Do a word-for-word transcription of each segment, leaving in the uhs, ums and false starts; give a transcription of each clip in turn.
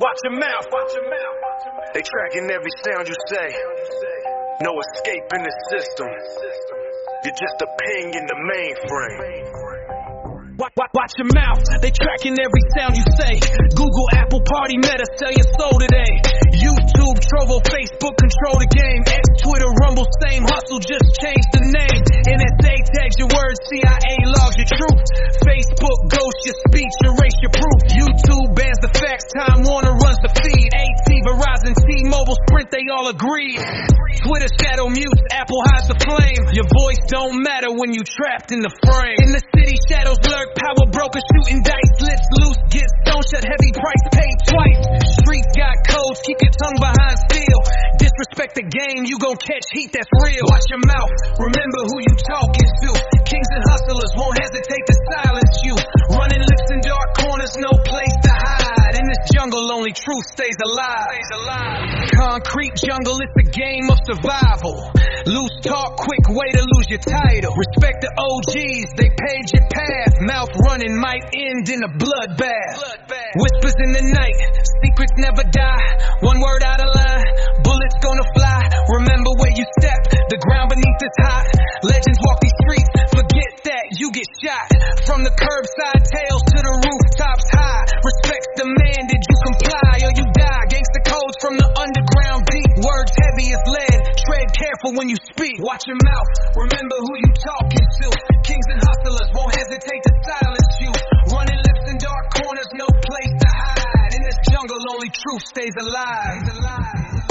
Watch your mouth. They tracking every sound you say. No escape in the system. You're just a ping in the mainframe. Watch, watch, watch your mouth. They tracking every sound you say. Google, Apple, Party, Meta, sell your soul today. YouTube, Trovo, Facebook, control the game. X, Twitter, Rumble, same hustle, just change the name. N S A tags your words, C I A logs your truth. Facebook ghost your speech, erase your proof. YouTube bans the facts, Time Warner runs the feed. A T, Verizon, T-Mobile, Sprint, they all agree. Twitter shadow mutes, Apple hides the flame. Your voice don't matter when you trapped in the frame. In the city, shadows lurk, power brokers shooting dice. Lips loose, get stone shut, heavy price paid twice. Streets got codes, keep your tongue behind steel. Disrespect the game, you gon' catch heat, that's real. Watch your mouth, remember who you talking to. Kings and hustlers won't hesitate to silence you. Running lips in dark corners, no place to hide. In this jungle, only truth stays alive. Stays alive. Concrete jungle, it's a game of survival. Loose talk, quick way to lose your title. Respect the O Gs, they paved your path. Mouth running might end in a bloodbath. Bloodbath. Whispers in the night, secrets never die. One word out of line, bullets gonna fly. Remember where you step, the ground beneath is hot. Legends walk these streets, forget that you get shot. From the curbside tales to the rooftops high. Respect's demanded, you comply or you die. Gangsta codes from the underground deep. Words heavy as lead, tread careful when you speak. Watch your mouth, remember who you talking to. Kings and hustlers won't hesitate to silence you. Running lips in dark corners, no place to hide. In this jungle, only truth stays alive. Stays alive.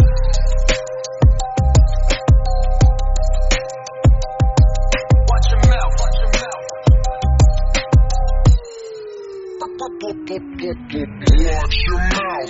Watch your mouth, watch your mouth. Watch your mouth.